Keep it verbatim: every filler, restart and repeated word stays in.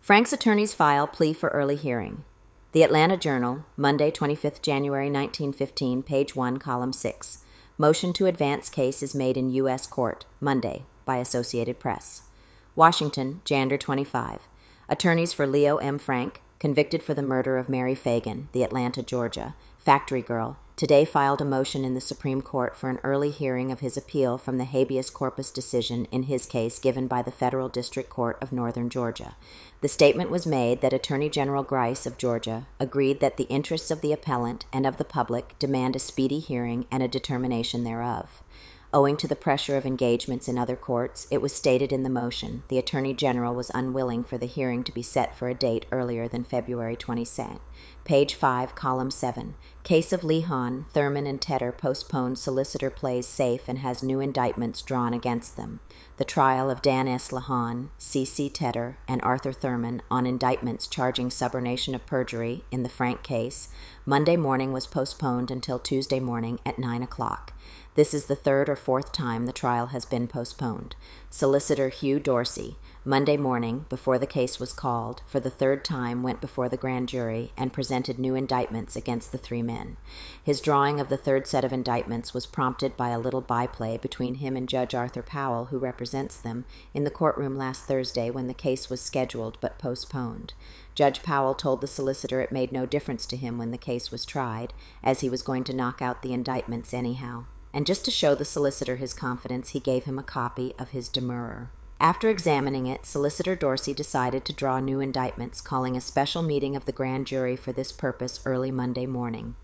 Frank's attorneys file plea for early hearing. The Atlanta Journal, Monday, twenty-fifth January nineteen fifteen, page one, column six. Motion to advance case is made in U S court, Monday, by Associated Press. Washington, January twenty-fifth. Attorneys for Leo M. Frank, convicted for the murder of Mary Fagan, the Atlanta, Georgia, factory girl, today filed a motion in the Supreme Court for an early hearing of his appeal from the habeas corpus decision in his case given by the Federal District Court of Northern Georgia. The statement was made that Attorney General Grice of Georgia agreed that the interests of the appellant and of the public demand a speedy hearing and a determination thereof. Owing to the pressure of engagements in other courts, it was stated in the motion the Attorney General was unwilling for the hearing to be set for a date earlier than February twenty-second. Page five, column seven. Case of Lehon, Thurman, and Tedder postponed. Solicitor plays safe and has new indictments drawn against them. The trial of Dan S. Lehon, C C. Tedder, and Arthur Thurman on indictments charging subornation of perjury in the Frank case, Monday morning was postponed until Tuesday morning at nine o'clock. This is the third or fourth time the trial has been postponed. Solicitor Hugh Dorsey, Monday morning, before the case was called, for the third time went before the grand jury and presented new indictments against the three men. His drawing of the third set of indictments was prompted by a little byplay between him and Judge Arthur Powell, who represents them, in the courtroom last Thursday when the case was scheduled but postponed. Judge Powell told the solicitor it made no difference to him when the case was tried, as he was going to knock out the indictments anyhow. And just to show the solicitor his confidence, he gave him a copy of his demurrer. After examining it, Solicitor Dorsey decided to draw new indictments, calling a special meeting of the grand jury for this purpose early Monday morning.